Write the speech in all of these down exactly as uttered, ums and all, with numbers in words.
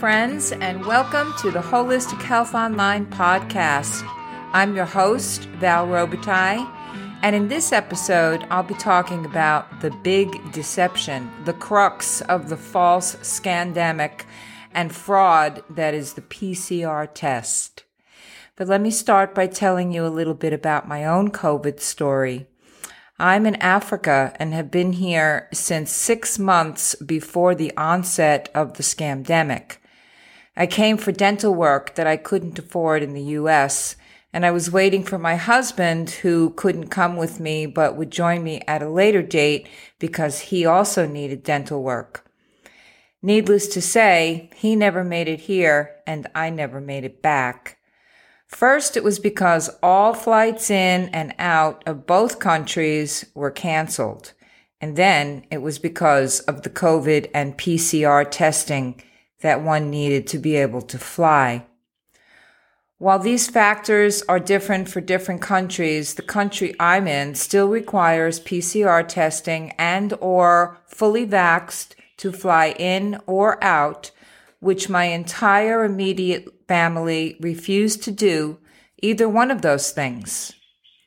friends, and welcome to the Holistic Health Online podcast. I'm your host, Val Robitaille, and in this episode, I'll be talking about the big deception, the crux of the false scandemic and fraud that is the P C R test. But let me start by telling you a little bit about my own COVID story. I'm in Africa and have been here since six months before the onset of the scamdemic. I came for dental work that I couldn't afford in the U S, and I was waiting for my husband, who couldn't come with me but would join me at a later date because he also needed dental work. Needless to say, he never made it here and I never made it back. First, it was because all flights in and out of both countries were canceled. And then it was because of the COVID and P C R testing that one needed to be able to fly. While these factors are different for different countries, the country I'm in still requires P C R testing and or fully vaxxed to fly in or out, which my entire immediate family refused to do either one of those things.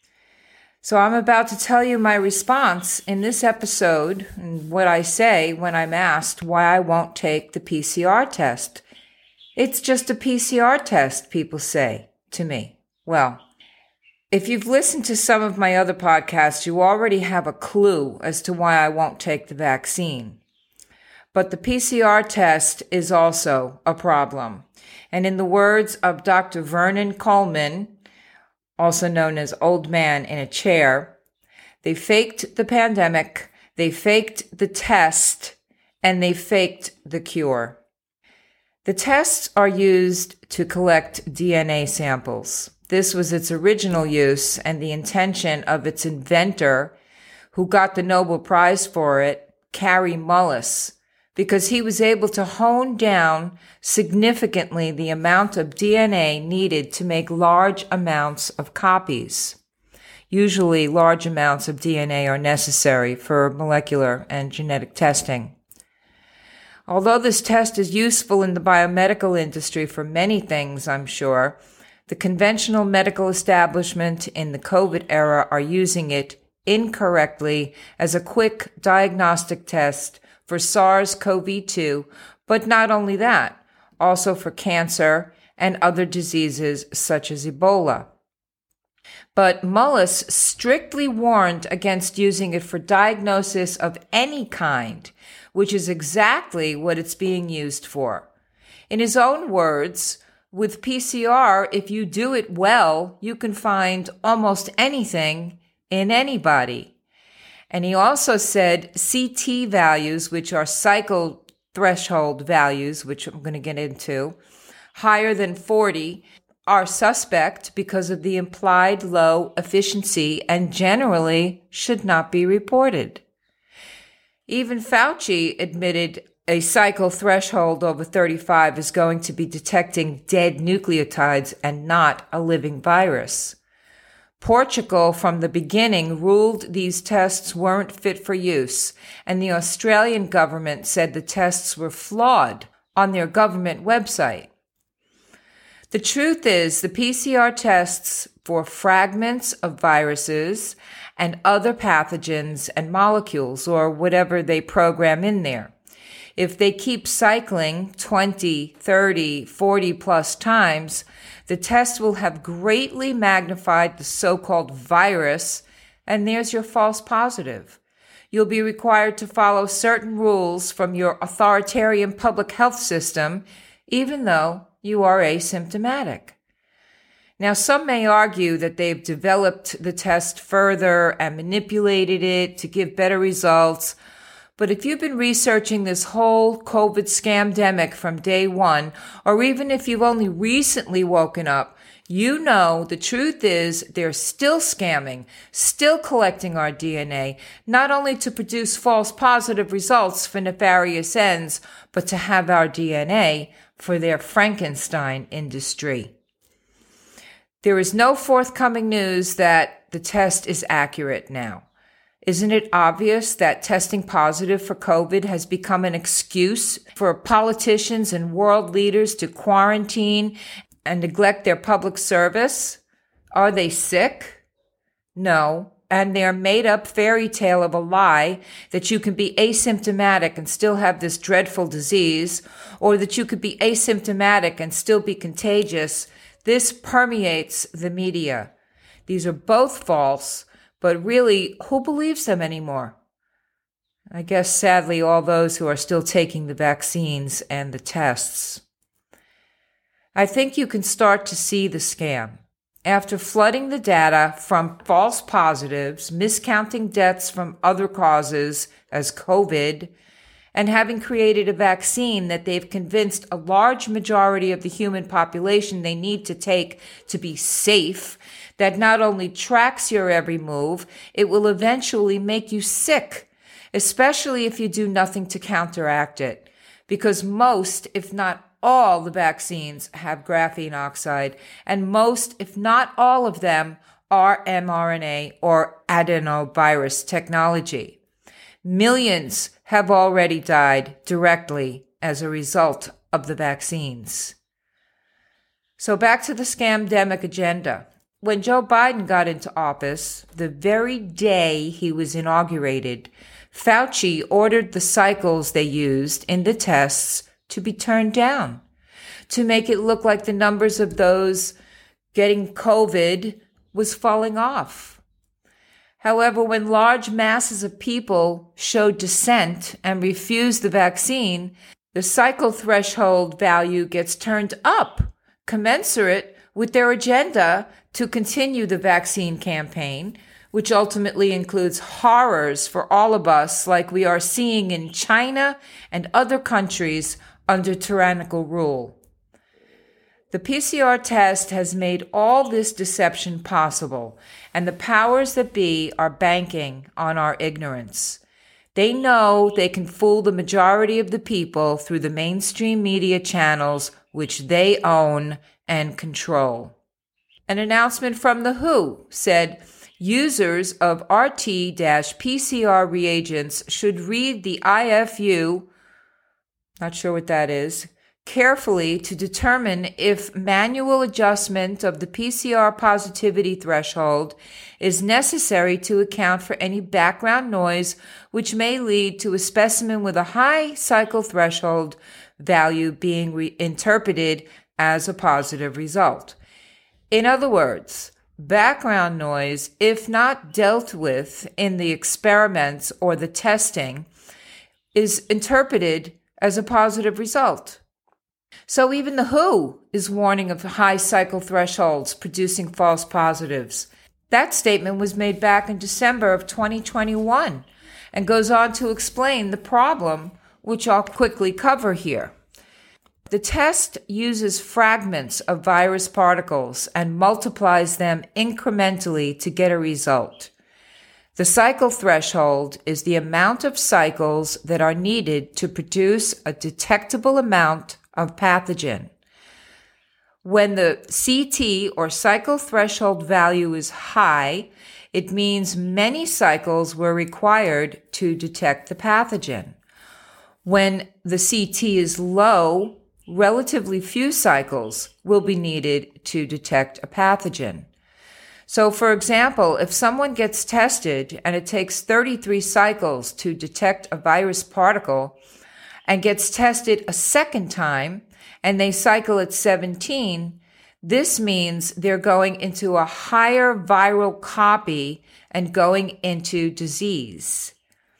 So I'm about to tell you my response in this episode and what I say when I'm asked why I won't take the P C R test. It's just a P C R test, people say to me. Well, if you've listened to some of my other podcasts, you already have a clue as to why I won't take the vaccine. But the P C R test is also a problem. And in the words of Doctor Vernon Coleman, also known as Old Man in a Chair, they faked the pandemic, they faked the test, and they faked the cure. The tests are used to collect D N A samples. This was its original use and the intention of its inventor, who got the Nobel Prize for it, Kary Mullis, because he was able to hone down significantly the amount of D N A needed to make large amounts of copies. Usually, large amounts of D N A are necessary for molecular and genetic testing. Although this test is useful in the biomedical industry for many things, I'm sure, the conventional medical establishment in the COVID era are using it incorrectly as a quick diagnostic test for SARS-C o V two, but not only that, also for cancer and other diseases such as Ebola. But Mullis strictly warned against using it for diagnosis of any kind, which is exactly what it's being used for. In his own words, with P C R, if you do it well, you can find almost anything in anybody. And he also said C T values, which are cycle threshold values, which I'm going to get into, higher than forty, are suspect because of the implied low efficiency and generally should not be reported. Even Fauci admitted a cycle threshold over thirty-five is going to be detecting dead nucleotides and not a living virus. Portugal, from the beginning, ruled these tests weren't fit for use, and the Australian government said the tests were flawed on their government website. The truth is, the P C R tests for fragments of viruses and other pathogens and molecules, or whatever they program in there. If they keep cycling twenty, thirty, forty plus times, the test will have greatly magnified the so-called virus, and there's your false positive. You'll be required to follow certain rules from your authoritarian public health system, even though you are asymptomatic. Now, some may argue that they've developed the test further and manipulated it to give better results. But if you've been researching this whole COVID scamdemic from day one, or even if you've only recently woken up, you know the truth is they're still scamming, still collecting our D N A, not only to produce false positive results for nefarious ends, but to have our D N A for their Frankenstein industry. There is no forthcoming news that the test is accurate now. Isn't it obvious that testing positive for COVID has become an excuse for politicians and world leaders to quarantine and neglect their public service? Are they sick? No. And their made-up fairy tale of a lie that you can be asymptomatic and still have this dreadful disease, or that you could be asymptomatic and still be contagious, this permeates the media. These are both false, but really, who believes them anymore? I guess, sadly, all those who are still taking the vaccines and the tests. I think you can start to see the scam. After flooding the data from false positives, miscounting deaths from other causes as COVID, and having created a vaccine that they've convinced a large majority of the human population they need to take to be safe, that not only tracks your every move, it will eventually make you sick, especially if you do nothing to counteract it. Because most, if not all, the vaccines have graphene oxide, and most, if not all of them, are mRNA or adenovirus technology. Millions have already died directly as a result of the vaccines. So back to the scamdemic agenda. When Joe Biden got into office, the very day he was inaugurated, Fauci ordered the cycles they used in the tests to be turned down, to make it look like the numbers of those getting COVID was falling off. However, when large masses of people showed dissent and refused the vaccine, the cycle threshold value gets turned up, commensurate with their agenda to continue the vaccine campaign, which ultimately includes horrors for all of us like we are seeing in China and other countries under tyrannical rule. The P C R test has made all this deception possible, and the powers that be are banking on our ignorance. They know they can fool the majority of the people through the mainstream media channels which they own and control. An announcement from the W H O said users of R T P C R reagents should read the I F U, not sure what that is, carefully to determine if manual adjustment of the P C R positivity threshold is necessary to account for any background noise which may lead to a specimen with a high cycle threshold value being re- interpreted as a positive result. In other words, background noise, if not dealt with in the experiments or the testing, is interpreted as a positive result. So even the W H O is warning of high cycle thresholds producing false positives. That statement was made back in December of twenty twenty-one and goes on to explain the problem, which I'll quickly cover here. The test uses fragments of virus particles and multiplies them incrementally to get a result. The cycle threshold is the amount of cycles that are needed to produce a detectable amount of pathogen. When the C T or cycle threshold value is high, it means many cycles were required to detect the pathogen. When the C T is low, relatively few cycles will be needed to detect a pathogen. So, for example, if someone gets tested and it takes thirty-three cycles to detect a virus particle and gets tested a second time and they cycle at seventeen, this means they're going into a higher viral copy and going into disease.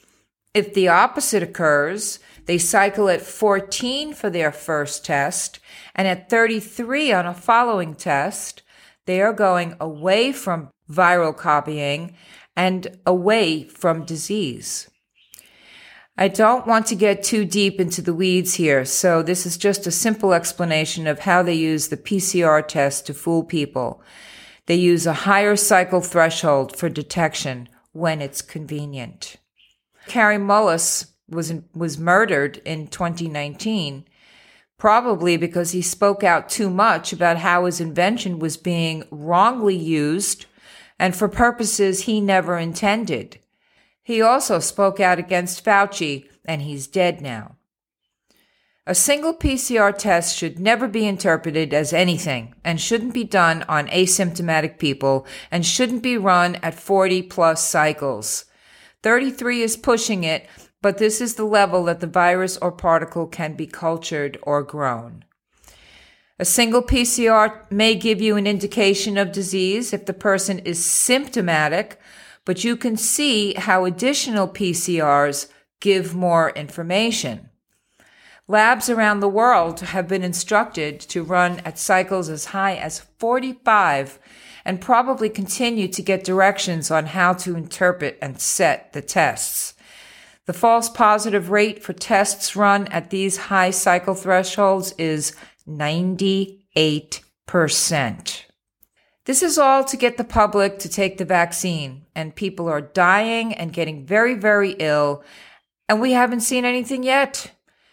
If the opposite occurs, they cycle at fourteen for their first test, and at thirty-three on a following test, they are going away from viral copying and away from disease. I don't want to get too deep into the weeds here, so this is just a simple explanation of how they use the P C R test to fool people. They use a higher cycle threshold for detection when it's convenient. Kary Mullis was was murdered in twenty nineteen, probably because he spoke out too much about how his invention was being wrongly used and for purposes he never intended. He also spoke out against Fauci, and he's dead now. A single P C R test should never be interpreted as anything and shouldn't be done on asymptomatic people and shouldn't be run at forty plus cycles. thirty-three is pushing it, but this is the level that the virus or particle can be cultured or grown. A single P C R may give you an indication of disease if the person is symptomatic, but you can see how additional P C Rs give more information. Labs around the world have been instructed to run at cycles as high as forty-five and probably continue to get directions on how to interpret and set the tests. The false positive rate for tests run at these high cycle thresholds is ninety-eight percent. This is all to get the public to take the vaccine, and people are dying and getting very, very ill, and we haven't seen anything yet.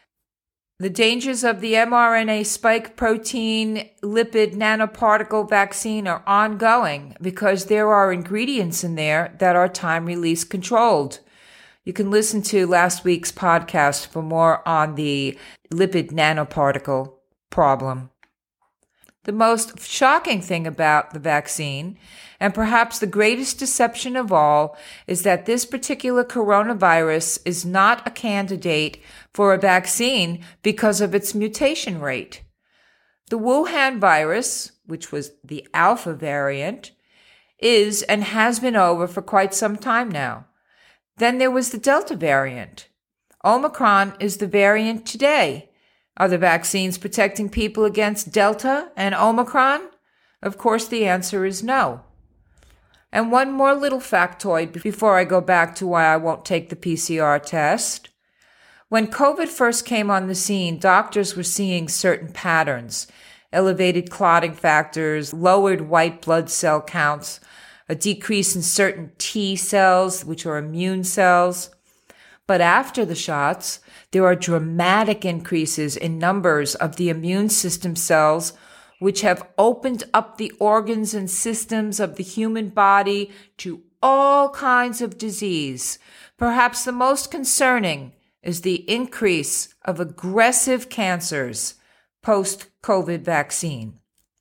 The dangers of the mRNA spike protein lipid nanoparticle vaccine are ongoing because there are ingredients in there that are time-release controlled. You can listen to last week's podcast for more on the lipid nanoparticle problem. The most shocking thing about the vaccine, and perhaps the greatest deception of all, is that this particular coronavirus is not a candidate for a vaccine because of its mutation rate. The Wuhan virus, which was the Alpha variant, is and has been over for quite some time now. Then there was the Delta variant. Omicron is the variant today. Are the vaccines protecting people against Delta and Omicron? Of course, the answer is no. And one more little factoid before I go back to why I won't take the P C R test. When COVID first came on the scene, doctors were seeing certain patterns: elevated clotting factors, lowered white blood cell counts, a decrease in certain T cells, which are immune cells. But after the shots, there are dramatic increases in numbers of the immune system cells, which have opened up the organs and systems of the human body to all kinds of disease. Perhaps the most concerning is the increase of aggressive cancers post-COVID vaccine.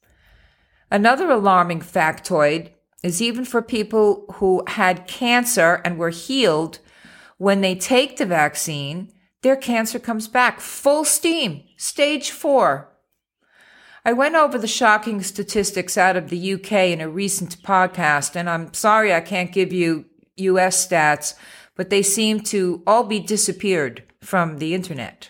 Another alarming factoid is even for people who had cancer and were healed, when they take the vaccine, their cancer comes back full steam, stage four. I went over the shocking statistics out of the U K in a recent podcast, and I'm sorry I can't give you U S stats, but they seem to all be disappeared from the internet.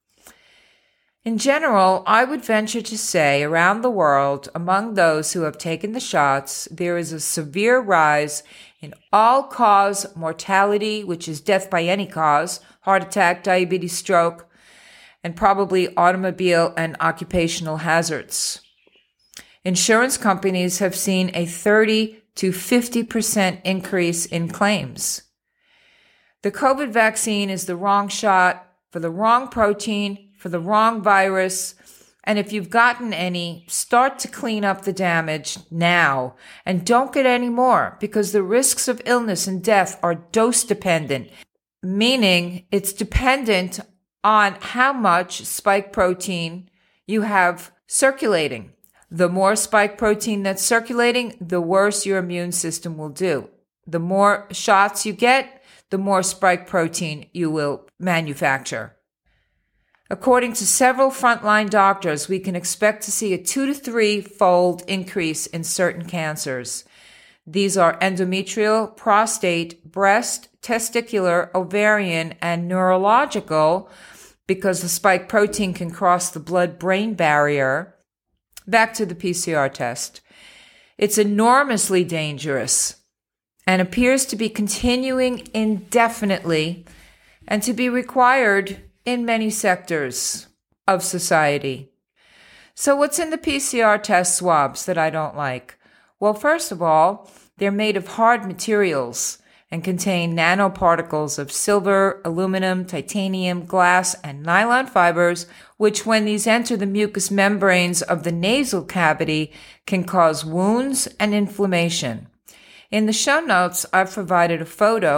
In general, I would venture to say around the world, among those who have taken the shots, there is a severe rise in all-cause mortality, which is death by any cause, heart attack, diabetes, stroke, and probably automobile and occupational hazards. Insurance companies have seen a thirty to fifty percent increase in claims. The COVID vaccine is the wrong shot for the wrong protein, for the wrong virus, and if you've gotten any, start to clean up the damage now and don't get any more, because the risks of illness and death are dose dependent, meaning it's dependent on how much spike protein you have circulating. The more spike protein that's circulating, the worse your immune system will do. The more shots you get, the more spike protein you will manufacture. According to several frontline doctors, we can expect to see a two to three fold increase in certain cancers. These are endometrial, prostate, breast, testicular, ovarian, and neurological, because the spike protein can cross the blood-brain barrier. Back to the P C R test. It's enormously dangerous and appears to be continuing indefinitely and to be required in many sectors of society. So what's in the P C R test swabs that I don't like? Well, first of all, they're made of hard materials and contain nanoparticles of silver, aluminum, titanium, glass, and nylon fibers, which when these enter the mucous membranes of the nasal cavity can cause wounds and inflammation. In the show notes, I've provided a photo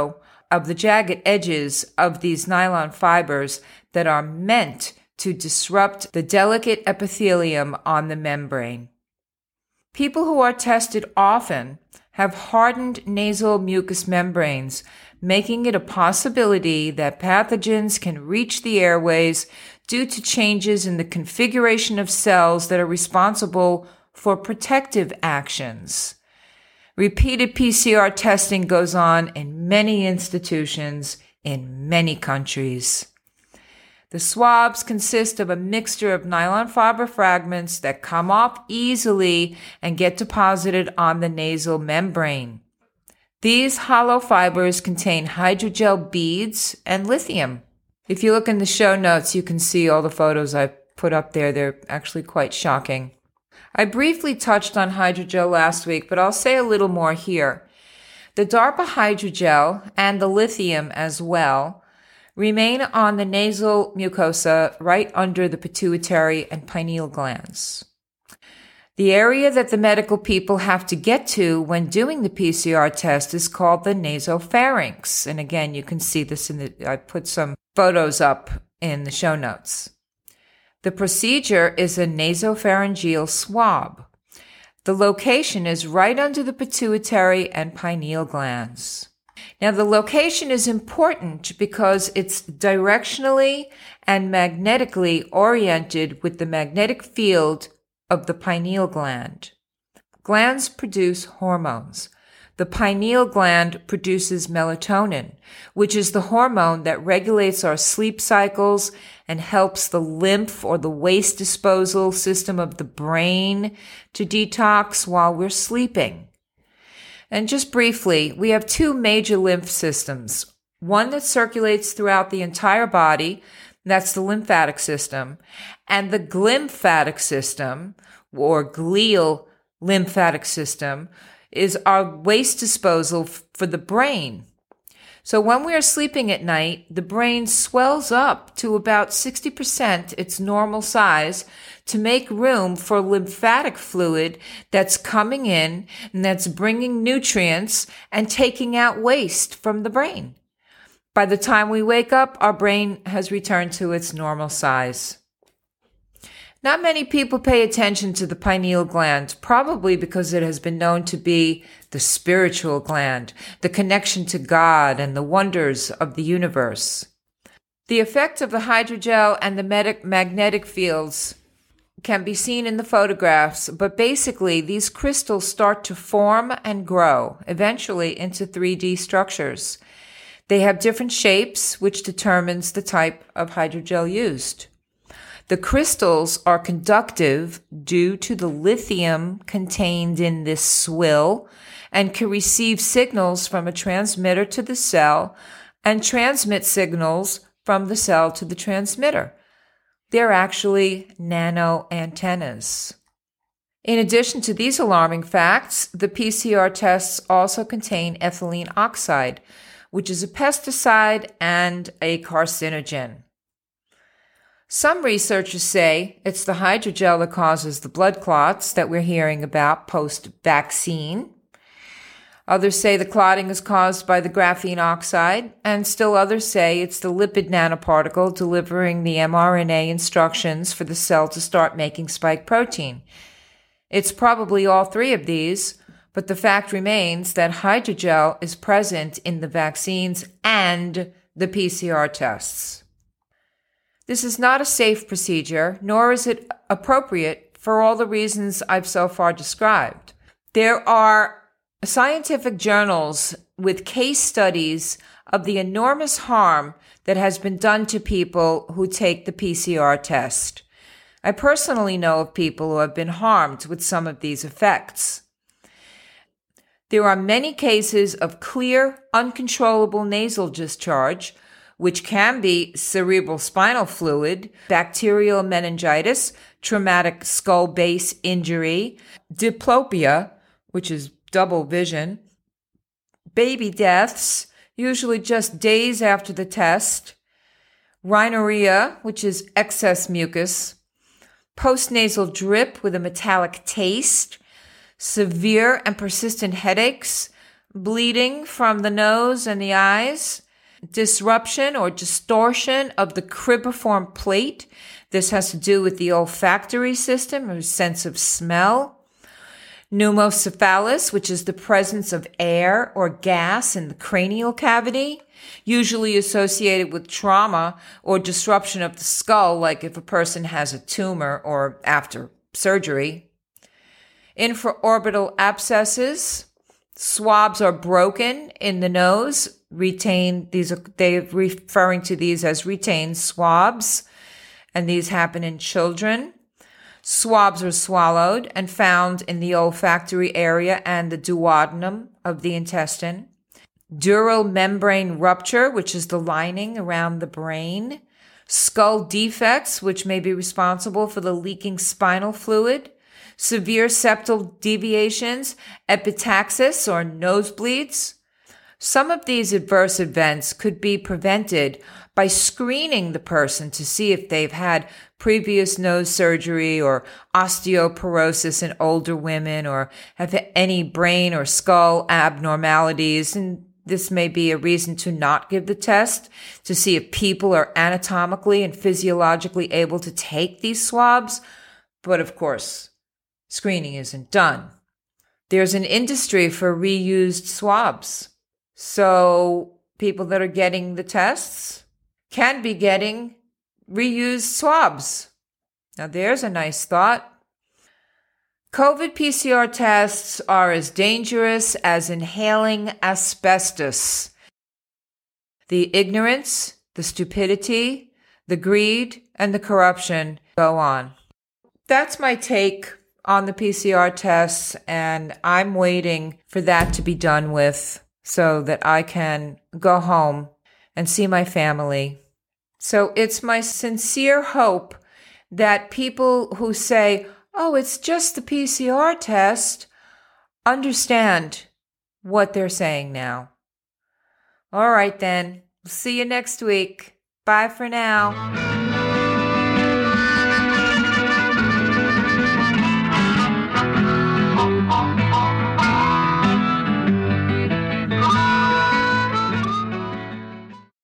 of the jagged edges of these nylon fibers that are meant to disrupt the delicate epithelium on the membrane. People who are tested often have hardened nasal mucous membranes, making it a possibility that pathogens can reach the airways due to changes in the configuration of cells that are responsible for protective actions. Repeated P C R testing goes on in many institutions in many countries. The swabs consist of a mixture of nylon fiber fragments that come off easily and get deposited on the nasal membrane. These hollow fibers contain hydrogel beads and lithium. If you look in the show notes, you can see all the photos I put up there. They're actually quite shocking. I briefly touched on hydrogel last week, but I'll say a little more here. The DARPA hydrogel and the lithium as well remain on the nasal mucosa right under the pituitary and pineal glands. The area that the medical people have to get to when doing the P C R test is called the nasopharynx. And again, you can see this in the, I put some photos up in the show notes. The procedure is a nasopharyngeal swab. The location is right under the pituitary and pineal glands. Now, the location is important because it's directionally and magnetically oriented with the magnetic field of the pineal gland. Glands produce hormones. The pineal gland produces melatonin, which is the hormone that regulates our sleep cycles and helps the lymph or the waste disposal system of the brain to detox while we're sleeping. And just briefly, we have two major lymph systems. One that circulates throughout the entire body, that's the lymphatic system, and the glymphatic system, or glial lymphatic system, is our waste disposal f- for the brain. So when we are sleeping at night, the brain swells up to about sixty percent its normal size to make room for lymphatic fluid that's coming in and that's bringing nutrients and taking out waste from the brain. By the time we wake up, our brain has returned to its normal size. Not many people pay attention to the pineal gland, probably because it has been known to be the spiritual gland, the connection to God and the wonders of the universe. The effect of the hydrogel and the medic- magnetic fields can be seen in the photographs, but basically these crystals start to form and grow, eventually into three D structures. They have different shapes, which determines the type of hydrogel used. The crystals are conductive due to the lithium contained in this swill and can receive signals from a transmitter to the cell and transmit signals from the cell to the transmitter. They're actually nano antennas. In addition to these alarming facts, the P C R tests also contain ethylene oxide, which is a pesticide and a carcinogen. Some researchers say it's the hydrogel that causes the blood clots that we're hearing about post-vaccine. Others say the clotting is caused by the graphene oxide, and still others say it's the lipid nanoparticle delivering the mRNA instructions for the cell to start making spike protein. It's probably all three of these, but the fact remains that hydrogel is present in the vaccines and the P C R tests. This is not a safe procedure, nor is it appropriate for all the reasons I've so far described. There are scientific journals with case studies of the enormous harm that has been done to people who take the P C R test. I personally know of people who have been harmed with some of these effects. There are many cases of clear, uncontrollable nasal discharge, which can be cerebral spinal fluid, bacterial meningitis, traumatic skull base injury, diplopia, which is double vision, baby deaths, usually just days after the test, rhinorrhea, which is excess mucus, postnasal drip with a metallic taste, severe and persistent headaches, bleeding from the nose and the eyes, disruption or distortion of the cribriform plate. This has to do with the olfactory system or sense of smell. Pneumocephalus, which is the presence of air or gas in the cranial cavity, usually associated with trauma or disruption of the skull, like if a person has a tumor or after surgery. Infraorbital abscesses, swabs are broken in the nose, retain, these are, they're referring to these as retained swabs, and these happen in children. Swabs are swallowed and found in the olfactory area and the duodenum of the intestine. Dural membrane rupture, which is the lining around the brain. Skull defects, which may be responsible for the leaking spinal fluid. Severe septal deviations, epistaxis or nosebleeds. Some of these adverse events could be prevented by screening the person to see if they've had previous nose surgery or osteoporosis in older women or have any brain or skull abnormalities. And this may be a reason to not give the test, to see if people are anatomically and physiologically able to take these swabs. But of course, screening isn't done. There's an industry for reused swabs. So people that are getting the tests can be getting reused swabs. Now there's a nice thought. COVID P C R tests are as dangerous as inhaling asbestos. The ignorance, the stupidity, the greed, and the corruption go on. That's my take on the P C R tests, and I'm waiting for that to be done with so that I can go home and see my family. So it's my sincere hope that people who say, oh, it's just the P C R test, understand what they're saying now. All right, then. See you next week. Bye for now.